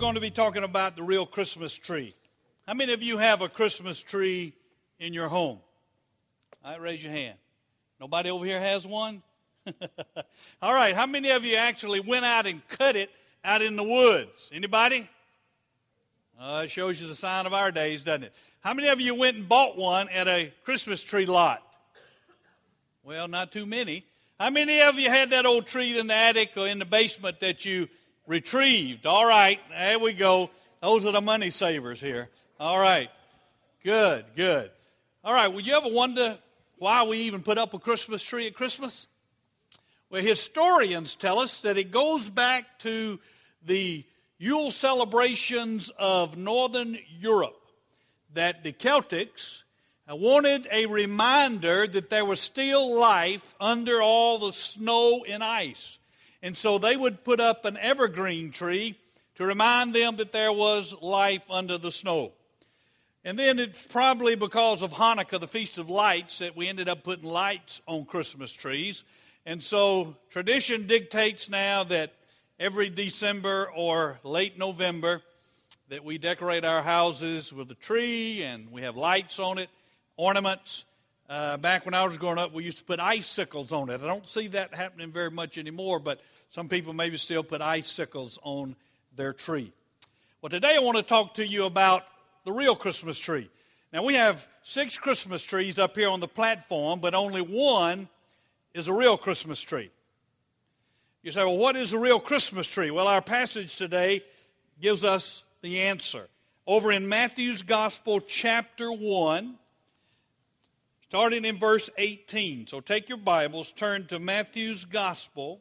going to be talking about the real Christmas tree. How many of you have a Christmas tree in your home? All right, raise your hand. Nobody over here has one? All right, how many of you actually went out and cut it out in the woods? Anybody? It shows you the sign of our days, doesn't it? How many of you went and bought one at a Christmas tree lot? Well, not too many. How many of you had that old tree in the attic or in the basement that you retrieved? All right, there we go. Those are the money savers here. All right, good. All right, well, you ever wonder why we even put up a Christmas tree at Christmas? Well, historians tell us that it goes back to the Yule celebrations of Northern Europe, that the Celtics wanted a reminder that there was still life under all the snow and ice. And so they would put up an evergreen tree to remind them that there was life under the snow. And then it's probably because of Hanukkah, the Feast of Lights, that we ended up putting lights on Christmas trees. And so tradition dictates now that every December or late November that we decorate our houses with a tree and we have lights on it, ornaments. Back when I was growing up, we used to put icicles on it. I don't see that happening very much anymore, but some people maybe still put icicles on their tree. Well, today I want to talk to you about the real Christmas tree. Now, we have 6 Christmas trees up here on the platform, but only one is a real Christmas tree. You say, well, what is a real Christmas tree? Well, our passage today gives us the answer. Over in Matthew's Gospel, chapter 1, starting in verse 18. So take your Bibles, turn to Matthew's Gospel,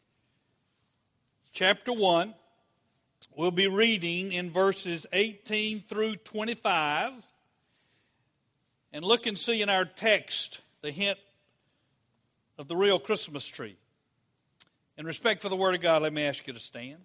chapter 1. We'll be reading in verses 18 through 25. And look and see in our text the hint of the real Christmas tree. In respect for the Word of God, let me ask you to stand.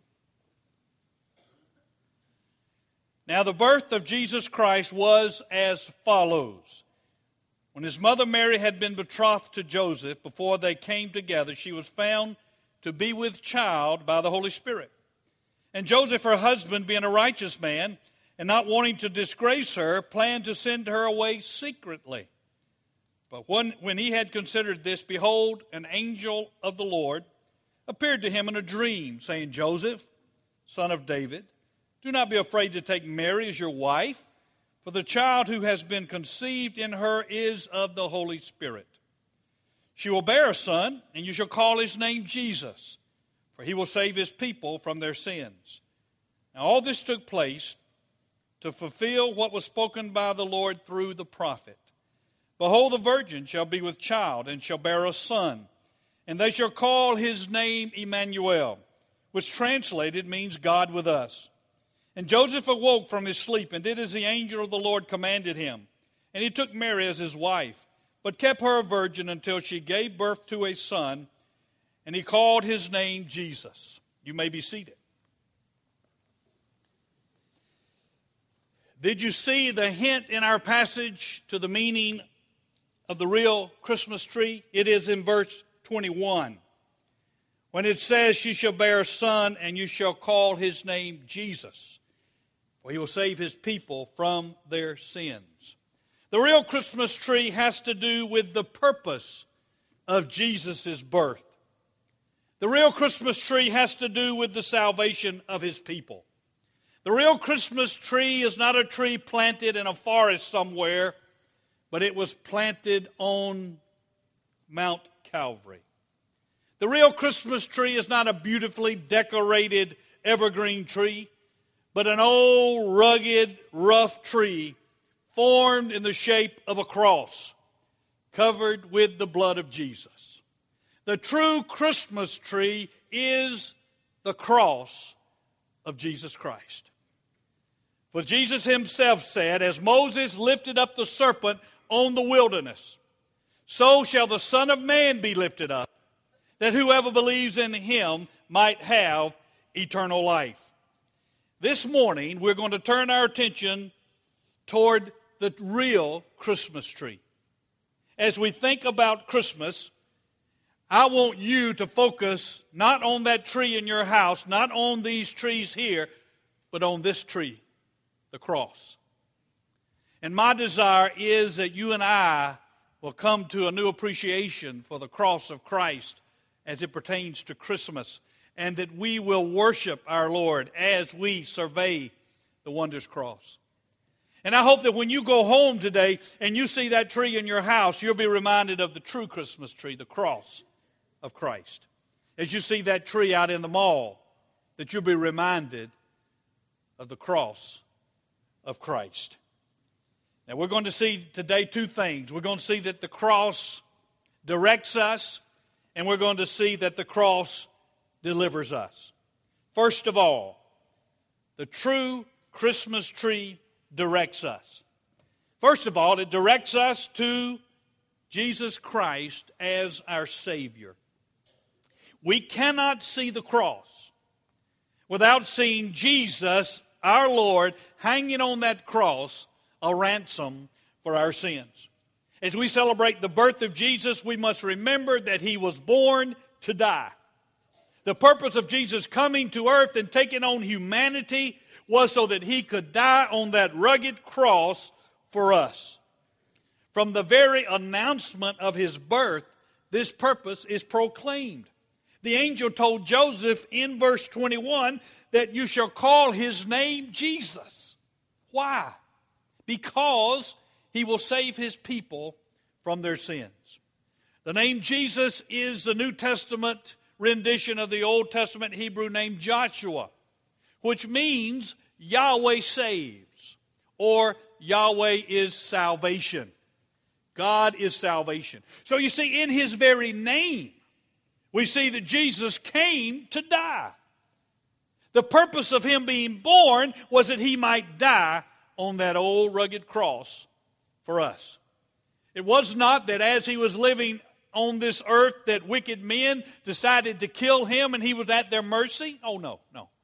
Now, the birth of Jesus Christ was as follows. When his mother Mary had been betrothed to Joseph, before they came together, she was found to be with child by the Holy Spirit. And Joseph, her husband, being a righteous man, and not wanting to disgrace her, planned to send her away secretly. But when he had considered this, behold, an angel of the Lord appeared to him in a dream, saying, Joseph, son of David, do not be afraid to take Mary as your wife, for the child who has been conceived in her is of the Holy Spirit. She will bear a son, and you shall call his name Jesus, for he will save his people from their sins. Now all this took place to fulfill what was spoken by the Lord through the prophet. Behold, the virgin shall be with child, and shall bear a son, and they shall call his name Emmanuel, which translated means God with us. And Joseph awoke from his sleep, and did as the angel of the Lord commanded him. And he took Mary as his wife, but kept her a virgin until she gave birth to a son, and he called his name Jesus. You may be seated. Did you see the hint in our passage to the meaning of the real Christmas tree? It is in verse 21. When it says, she shall bear a son, and you shall call his name Jesus, for he will save his people from their sins. The real Christmas tree has to do with the purpose of Jesus' birth. The real Christmas tree has to do with the salvation of his people. The real Christmas tree is not a tree planted in a forest somewhere, but it was planted on Mount Calvary. The real Christmas tree is not a beautifully decorated evergreen tree, but an old, rugged, rough tree formed in the shape of a cross, covered with the blood of Jesus. The true Christmas tree is the cross of Jesus Christ. For Jesus himself said, as Moses lifted up the serpent on the wilderness, so shall the Son of Man be lifted up, that whoever believes in him might have eternal life. This morning, we're going to turn our attention toward the real Christmas tree. As we think about Christmas, I want you to focus not on that tree in your house, not on these trees here, but on this tree, the cross. And my desire is that you and I will come to a new appreciation for the cross of Christ as it pertains to Christmas, and that we will worship our Lord as we survey the wondrous cross. And I hope that when you go home today and you see that tree in your house, you'll be reminded of the true Christmas tree, the cross of Christ. As you see that tree out in the mall, that you'll be reminded of the cross of Christ. Now we're going to see today two things. We're going to see that the cross directs us, and we're going to see that the cross delivers us. First of all, the true Christmas tree directs us. First of all, it directs us to Jesus Christ as our Savior. We cannot see the cross without seeing Jesus, our Lord, hanging on that cross, a ransom for our sins. As we celebrate the birth of Jesus, we must remember that He was born to die. The purpose of Jesus coming to earth and taking on humanity was so that He could die on that rugged cross for us. From the very announcement of His birth, this purpose is proclaimed. The angel told Joseph in verse 21 that you shall call His name Jesus. Why? Because He will save His people from their sins. The name Jesus is the New Testament rendition of the Old Testament Hebrew name Joshua, which means Yahweh saves, or Yahweh is salvation. God is salvation. So you see, in His very name, we see that Jesus came to die. The purpose of Him being born was that He might die on that old rugged cross for us. It was not that as He was living on this earth that wicked men decided to kill Him and He was at their mercy. Oh, no.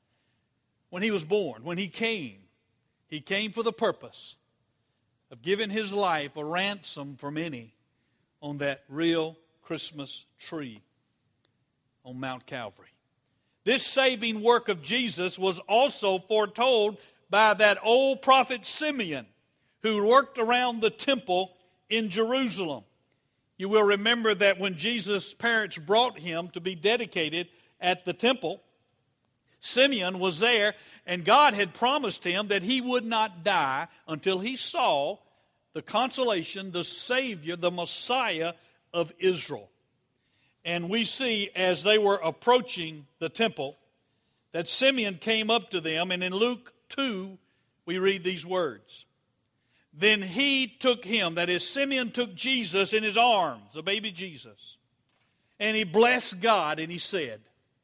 When He was born, when He came for the purpose of giving His life a ransom for many on that real Christmas tree on Mount Calvary. This saving work of Jesus was also foretold by that old prophet Simeon, who worked around the temple in Jerusalem. You will remember that when Jesus' parents brought Him to be dedicated at the temple, Simeon was there, and God had promised him that he would not die until he saw the consolation, the Savior, the Messiah of Israel. And we see as they were approaching the temple that Simeon came up to them, and in Luke 2 we read these words. Then he took him, that is, Simeon took Jesus in his arms, the baby Jesus, and he blessed God, and he said,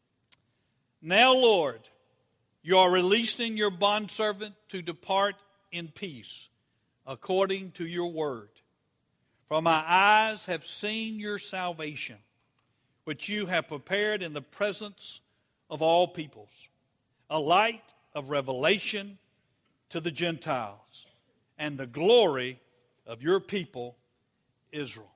Now, Lord, you are releasing your bondservant to depart in peace, according to your word. For my eyes have seen your salvation, which you have prepared in the presence of all peoples, a light of revelation to the Gentiles, and the glory of your people, Israel.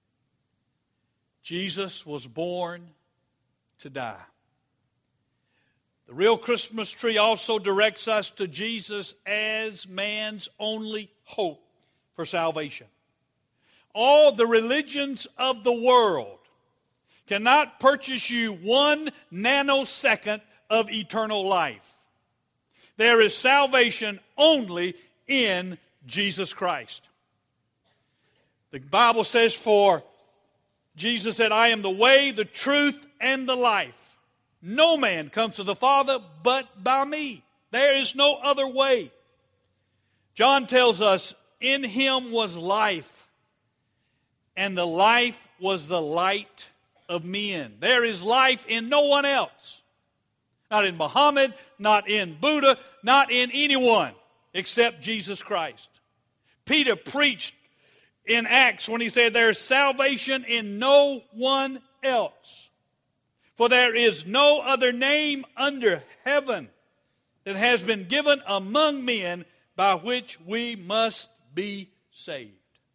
Jesus was born to die. The real Christmas tree also directs us to Jesus as man's only hope for salvation. All the religions of the world cannot purchase you 1 nanosecond of eternal life. There is salvation only in Jesus Christ. The Bible says, for Jesus said, I am the way, the truth, and the life. No man comes to the Father but by me. There is no other way. John tells us, in Him was life, and the life was the light of men. There is life in no one else. Not in Muhammad, not in Buddha, not in anyone except Jesus Christ. Peter preached in Acts when he said there is salvation in no one else. For there is no other name under heaven that has been given among men by which we must be saved.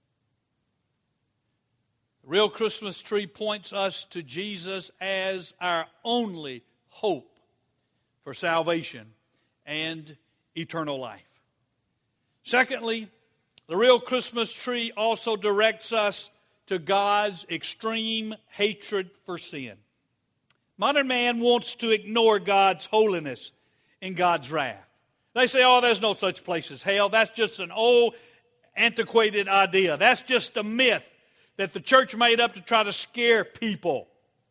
The real Christmas tree points us to Jesus as our only hope for salvation and eternal life. Secondly, the real Christmas tree also directs us to God's extreme hatred for sin. Modern man wants to ignore God's holiness and God's wrath. They say, oh, there's no such place as hell. That's just an old, antiquated idea. That's just a myth that the church made up to try to scare people.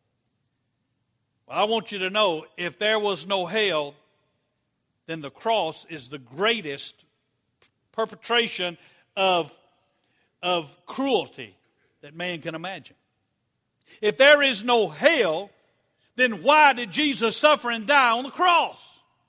Well, I want you to know, if there was no hell, then the cross is the greatest perpetration of cruelty that man can imagine. If there is no hell, then why did Jesus suffer and die on the cross?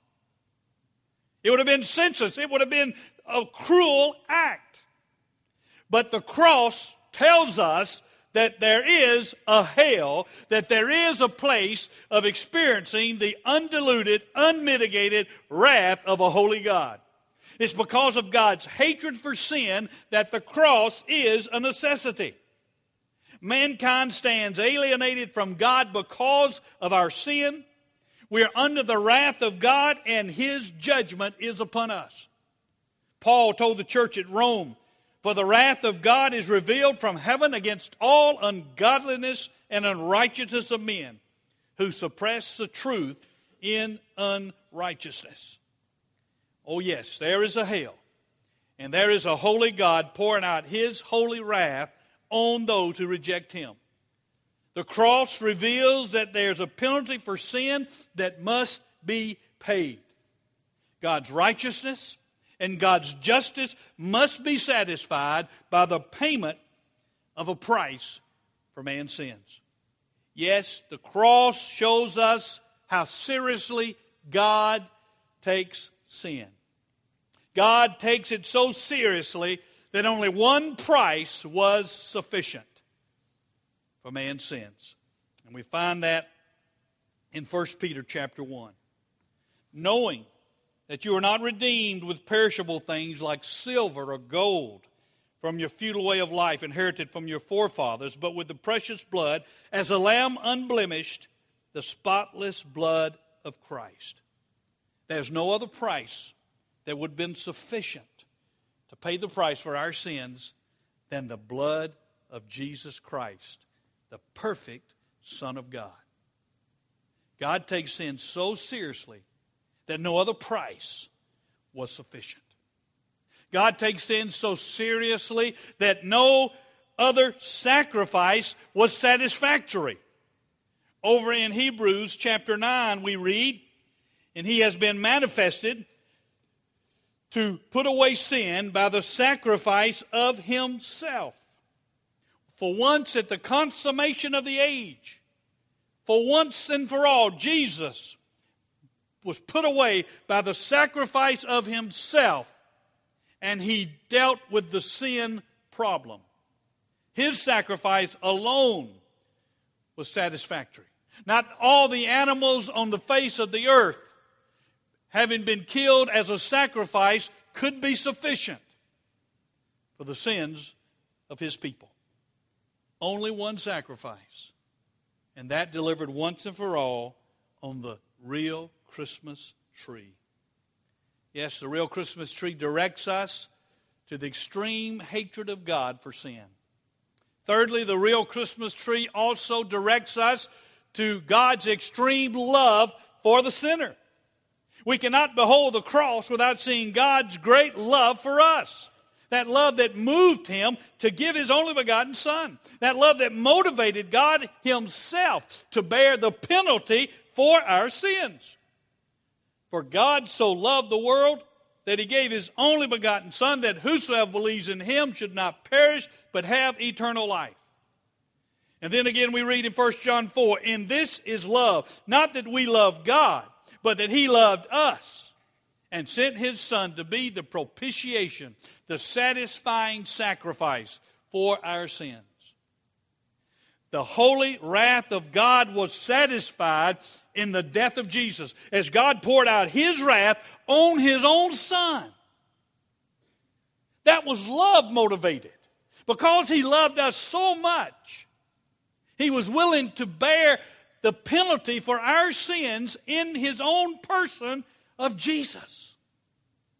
It would have been senseless. It would have been a cruel act. But the cross tells us that there is a hell, that there is a place of experiencing the undiluted, unmitigated wrath of a holy God. It's because of God's hatred for sin that the cross is a necessity. Mankind stands alienated from God because of our sin. We are under the wrath of God, and His judgment is upon us. Paul told the church at Rome, "For the wrath of God is revealed from heaven against all ungodliness and unrighteousness of men, who suppress the truth in unrighteousness." Oh yes, there is a hell, and there is a holy God pouring out His holy wrath on those who reject Him. The cross reveals that there's a penalty for sin that must be paid. God's righteousness and God's justice must be satisfied by the payment of a price for man's sins. Yes, the cross shows us how seriously God takes sin. God takes it so seriously that only one price was sufficient for man's sins. And we find that in 1 Peter chapter 1. Knowing that you are not redeemed with perishable things like silver or gold from your futile way of life inherited from your forefathers, but with the precious blood, as a lamb unblemished, the spotless blood of Christ. There's no other price that would have been sufficient to pay the price for our sins than the blood of Jesus Christ, the perfect Son of God. God takes sin so seriously that no other price was sufficient. God takes sin so seriously that no other sacrifice was satisfactory. Over in Hebrews chapter 9 we read, "And He has been manifested to put away sin by the sacrifice of Himself. For once at the consummation of the age, for once and for all, Jesus was put away by the sacrifice of Himself, and He dealt with the sin problem. His sacrifice alone was satisfactory. Not all the animals on the face of the earth, having been killed as a sacrifice, could be sufficient for the sins of His people. Only one sacrifice, and that delivered once and for all on the real Christmas tree. Yes, the real Christmas tree directs us to the extreme hatred of God for sin. Thirdly, the real Christmas tree also directs us to God's extreme love for the sinner. We cannot behold the cross without seeing God's great love for us. That love that moved Him to give His only begotten Son. That love that motivated God Himself to bear the penalty for our sins. For God so loved the world that He gave His only begotten Son, that whosoever believes in Him should not perish but have eternal life. And then again we read in 1 John 4, "And this is love, not that we love God, but that He loved us and sent His Son to be the propitiation, the satisfying sacrifice for our sins." The holy wrath of God was satisfied in the death of Jesus, as God poured out His wrath on His own Son. That was love motivated. Because He loved us so much, He was willing to bear the penalty for our sins in His own person of Jesus.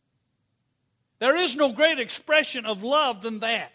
There is no great expression of love than that.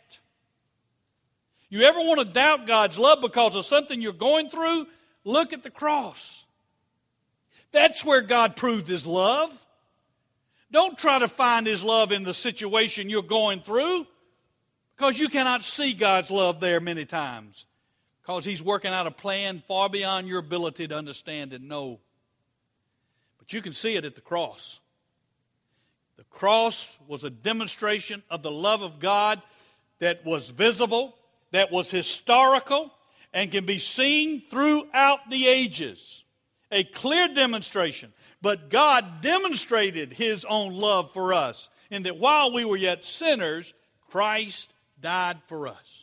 You ever want to doubt God's love because of something you're going through? Look at the cross. That's where God proved His love. Don't try to find His love in the situation you're going through, because you cannot see God's love there many times, because He's working out a plan far beyond your ability to understand and know. But you can see it at the cross. The cross was a demonstration of the love of God that was visible, that was historical, and can be seen throughout the ages. A clear demonstration. But God demonstrated His own love for us, in that while we were yet sinners, Christ died for us.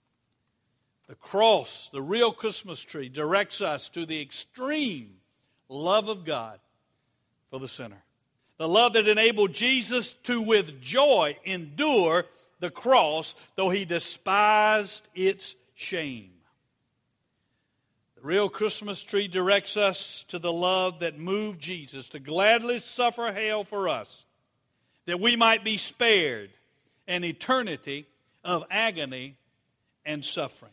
The cross, the real Christmas tree, directs us to the extreme love of God for the sinner. The love that enabled Jesus to with joy endure the cross, though He despised its shame. The real Christmas tree directs us to the love that moved Jesus to gladly suffer hell for us, that we might be spared an eternity of agony and suffering.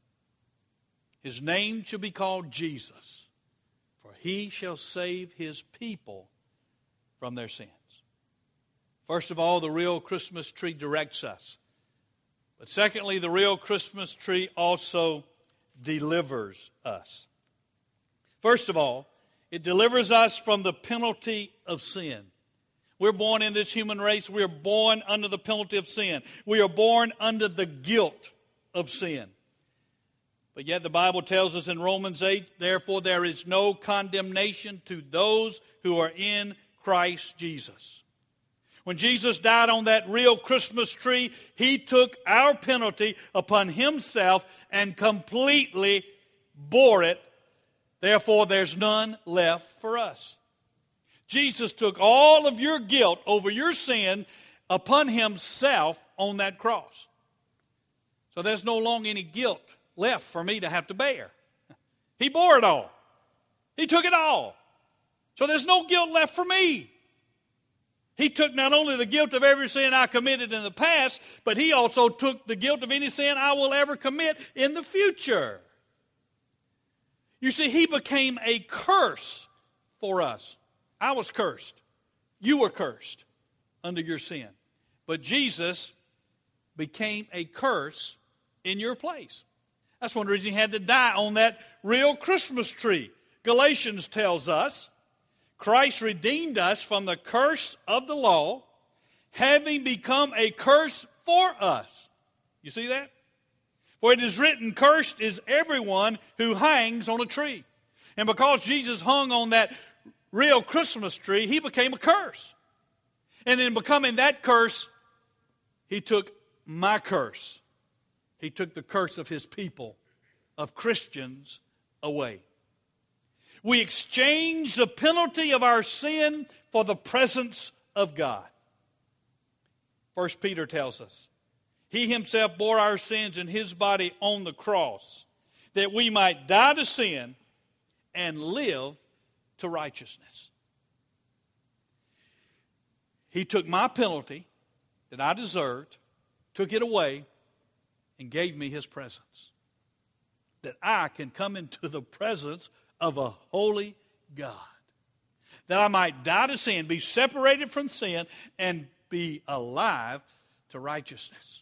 His name shall be called Jesus, for He shall save His people from their sins. First of all, the real Christmas tree directs us. But secondly, the real Christmas tree also delivers us. First of all, it delivers us from the penalty of sin. We're born in this human race. We are born under the penalty of sin. We are born under the guilt of sin. But yet the Bible tells us in Romans 8, therefore there is no condemnation to those who are in Christ Jesus. When Jesus died on that real Christmas tree, He took our penalty upon Himself and completely bore it. Therefore, there's none left for us. Jesus took all of your guilt over your sin upon Himself on that cross. So there's no longer any guilt left for me to have to bear. He bore it all. He took it all. So there's no guilt left for me. He took not only the guilt of every sin I committed in the past, but He also took the guilt of any sin I will ever commit in the future. You see, He became a curse for us. I was cursed. You were cursed under your sin. But Jesus became a curse in your place. That's one reason He had to die on that real Christmas tree. Galatians tells us, Christ redeemed us from the curse of the law, having become a curse for us. You see that? For it is written, cursed is everyone who hangs on a tree. And because Jesus hung on that real Christmas tree, He became a curse. And in becoming that curse, He took my curse. He took the curse of His people, of Christians, away. We exchange the penalty of our sin for the presence of God. 1 Peter tells us, He Himself bore our sins in His body on the cross, that we might die to sin and live to righteousness. He took my penalty that I deserved, took it away, and gave me His presence, that I can come into the presence of a holy God, that I might die to sin, be separated from sin, and be alive to righteousness.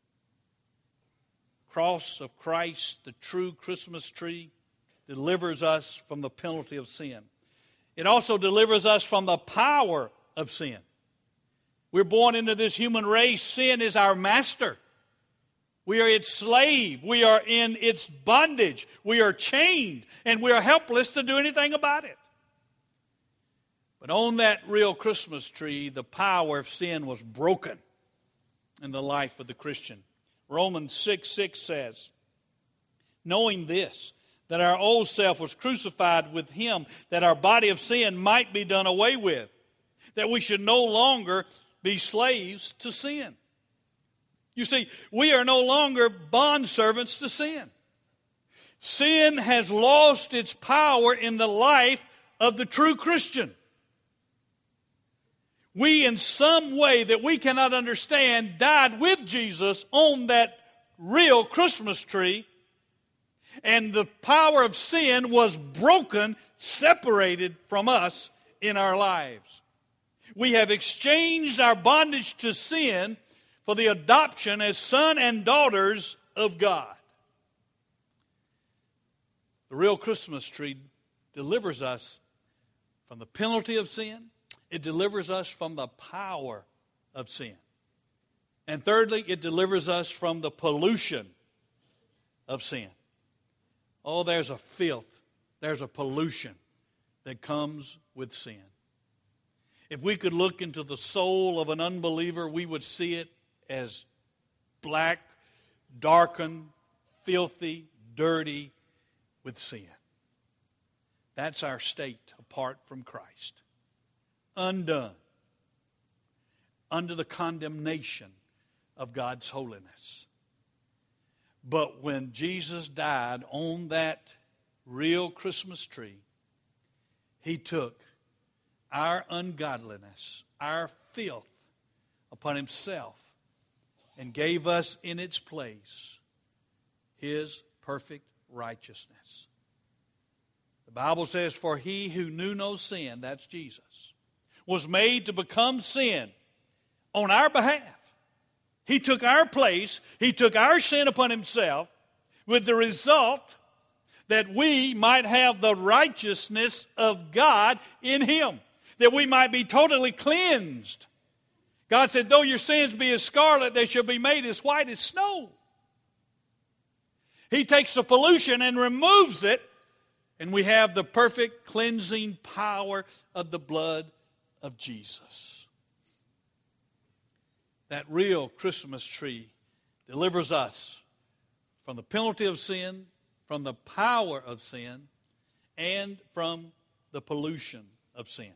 Cross of Christ, the true Christmas tree, delivers us from the penalty of sin. It also delivers us from the power of sin. We're born into this human race. Sin is our master. We are its slave. We are in its bondage. We are chained, and we are helpless to do anything about it. But on that real Christmas tree, the power of sin was broken in the life of the Christian. Romans 6:6 says, knowing this, that our old self was crucified with Him, that our body of sin might be done away with, that we should no longer be slaves to sin. You see, we are no longer bondservants to sin. Sin has lost its power in the life of the true Christian. we in some way that we cannot understand died with Jesus on that real Christmas tree, and the power of sin was broken, separated from us in our lives. We have exchanged our bondage to sin for the adoption as sons and daughters of God. The real Christmas tree delivers us from the penalty of sin. It delivers us from the power of sin. And thirdly, it delivers us from the pollution of sin. Oh, there's a filth, there's a pollution that comes with sin. If we could look into the soul of an unbeliever, we would see it as black, darkened, filthy, dirty with sin. That's our state apart from Christ. Undone, under the condemnation of God's holiness. But when Jesus died on that real Christmas tree, He took our ungodliness, our filth upon Himself and gave us in its place His perfect righteousness. The Bible says, for He who knew no sin, that's Jesus, was made to become sin on our behalf. He took our place, He took our sin upon Himself, with the result that we might have the righteousness of God in Him, that we might be totally cleansed. God said, though your sins be as scarlet, they shall be made as white as snow. He takes the pollution and removes it, and we have the perfect cleansing power of the blood of Jesus. That real Christmas tree delivers us from the penalty of sin, from the power of sin, and from the pollution of sin.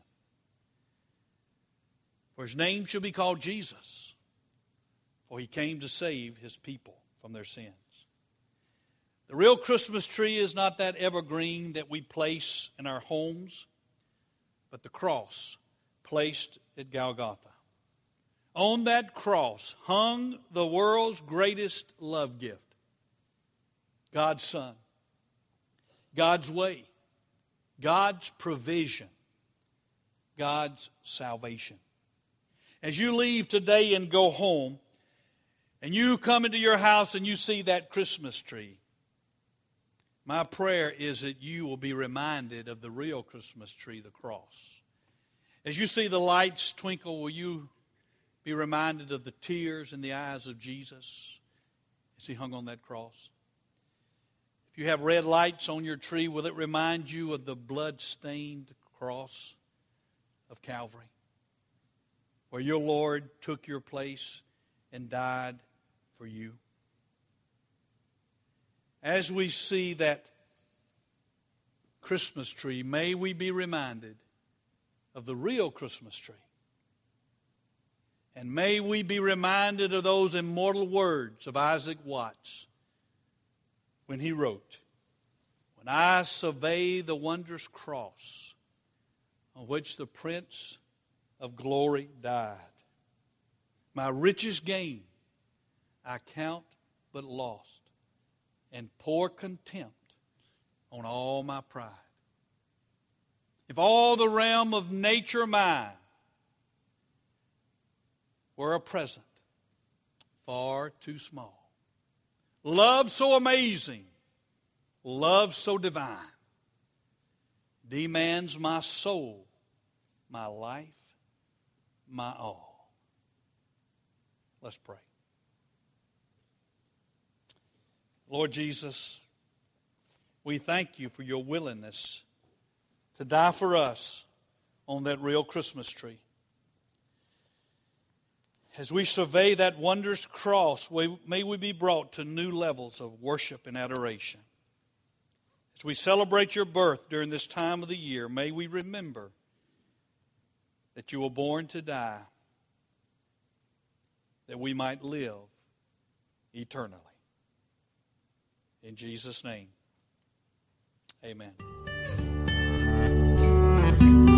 For His name shall be called Jesus, for He came to save His people from their sins. The real Christmas tree is not that evergreen that we place in our homes, but the cross placed at Golgotha. On that cross hung the world's greatest love gift, God's Son, God's way, God's provision, God's salvation. As you leave today and go home, and you come into your house and you see that Christmas tree, my prayer is that you will be reminded of the real Christmas tree, the cross. As you see the lights twinkle, will you be reminded of the tears in the eyes of Jesus as He hung on that cross? If you have red lights on your tree, will it remind you of the blood-stained cross of Calvary, where your Lord took your place and died for you? As we see that Christmas tree, may we be reminded of the real Christmas tree. And may we be reminded of those immortal words of Isaac Watts when he wrote, when I survey the wondrous cross on which the Prince of Glory died, my richest gain I count but lost, and pour contempt on all my pride. If all the realm of nature mine were a present far too small, love so amazing, love so divine, demands my soul, my life, my all. Let's pray. Lord Jesus, we thank You for Your willingness to die for us on that real Christmas tree. As we survey that wondrous cross, may we be brought to new levels of worship and adoration. As we celebrate Your birth during this time of the year, may we remember that You were born to die, that we might live eternally. In Jesus' name, amen.